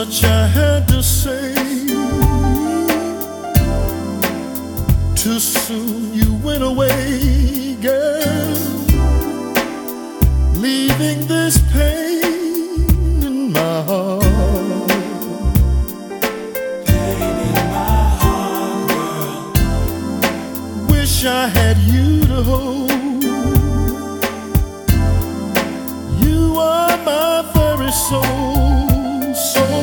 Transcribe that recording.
much I had to say. Too soon you went away, girl, leaving this pain in my heart. Pain in my heart, girl. Wish I had you to hold. You are my very soul.